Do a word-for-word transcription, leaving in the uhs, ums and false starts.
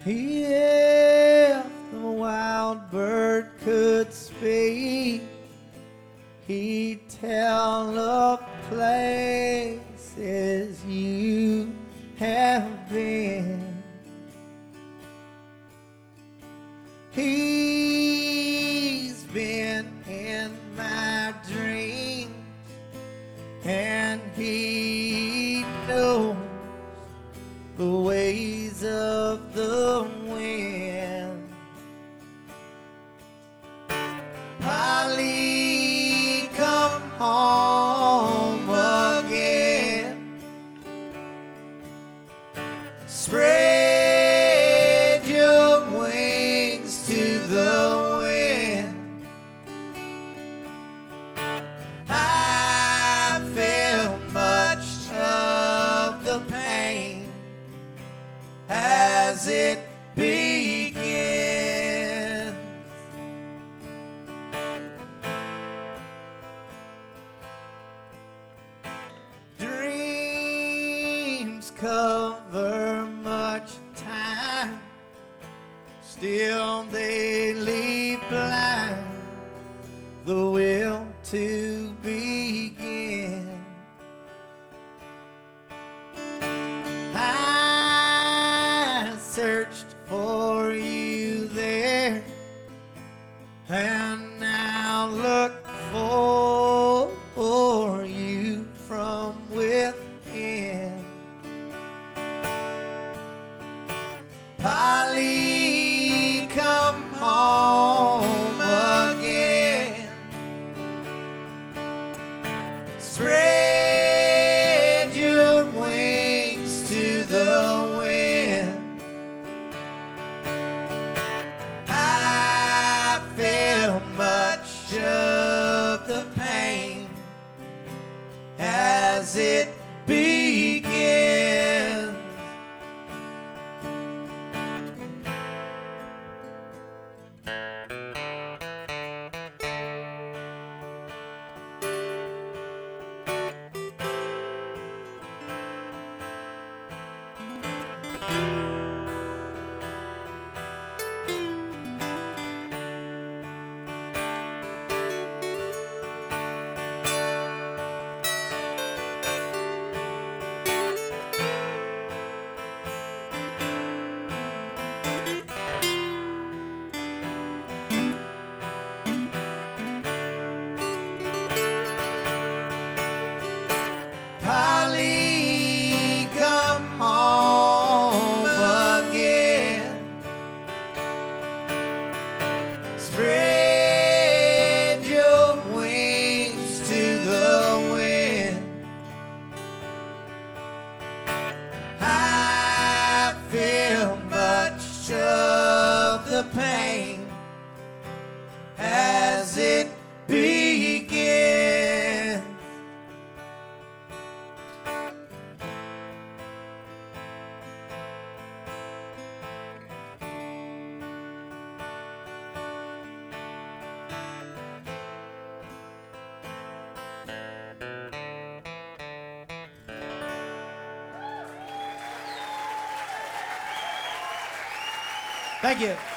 If the wild bird could speak, he'd tell of places you have been. He's been in my dreams, and he knows the ways of the wind. Polly, come home again. Spread your wings to the wind. I feel much of the pain as it begins. Dreams cover much time, still they leave blind the will to begin. I searched for you there, and now look for you from within. Polly, come home again. Spread your wings to the wind. I feel much of the pain as it begins. Polly, come home again. Spread your wings to the wind. I feel much of the pain as it begins. Thank you.